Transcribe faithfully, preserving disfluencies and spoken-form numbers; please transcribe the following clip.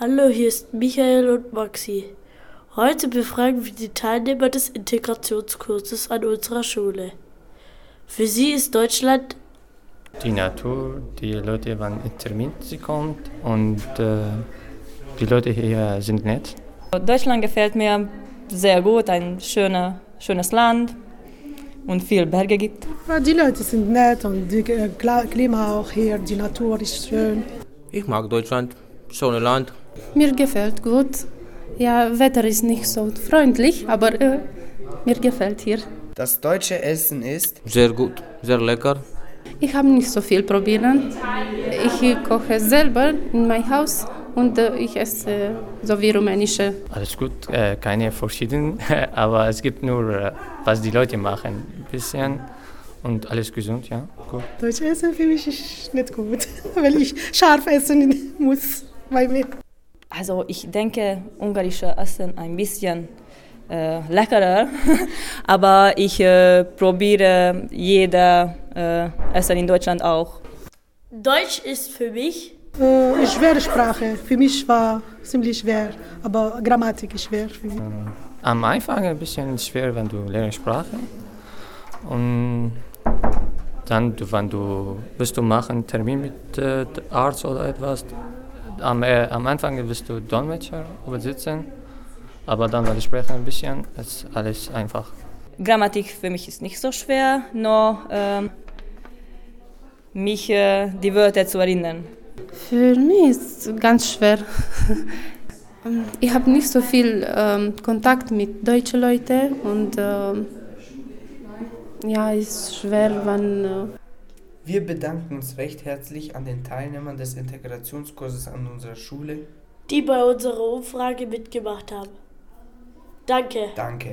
Hallo, hier ist Michael und Maxi. Heute befragen wir die Teilnehmer des Integrationskurses an unserer Schule. Für sie ist Deutschland die Natur, die Leute, wann Termin sie kommt und äh, die Leute hier sind nett. Deutschland gefällt mir sehr gut, ein schöner, schönes Land und viele Berge gibt. Die Leute sind nett und das Klima auch hier, die Natur ist schön. Ich mag Deutschland, schönes Land. Mir gefällt gut. Ja, Wetter ist nicht so freundlich, aber äh, mir gefällt hier. Das deutsche Essen ist sehr gut, sehr lecker. Ich habe nicht so viel probieren. Ich koche selber in meinem Haus und äh, ich esse so wie rumänische. Alles gut, äh, keine verschiedenen, aber es gibt nur, äh, was die Leute machen, ein bisschen und alles gesund, ja, gut. Deutsches Essen für mich ist nicht gut, weil ich scharf essen muss bei mir. Also ich denke, ungarische Essen ein bisschen äh, leckerer, aber ich äh, probiere jeder äh, Essen in Deutschland auch. Deutsch ist für mich äh, eine schwere Sprache. Für mich war ziemlich schwer, aber Grammatik ist schwer für mich. Am Anfang ein bisschen schwer, wenn du lernst Sprache und dann, wenn du willst du machen einen Termin mit äh, Arzt oder etwas. Am, äh, am Anfang wirst du Dolmetscher übersetzen, aber dann, weil ich spreche ein bisschen, ist alles einfach. Grammatik für mich ist nicht so schwer, nur ähm, mich äh, die Wörter zu erinnern. Für mich ist es ganz schwer. Ich habe nicht so viel ähm, Kontakt mit deutschen Leuten und ähm, ja, es ist schwer, wenn... Äh Wir bedanken uns recht herzlich an den Teilnehmern des Integrationskurses an unserer Schule, die bei unserer Umfrage mitgemacht haben. Danke. Danke.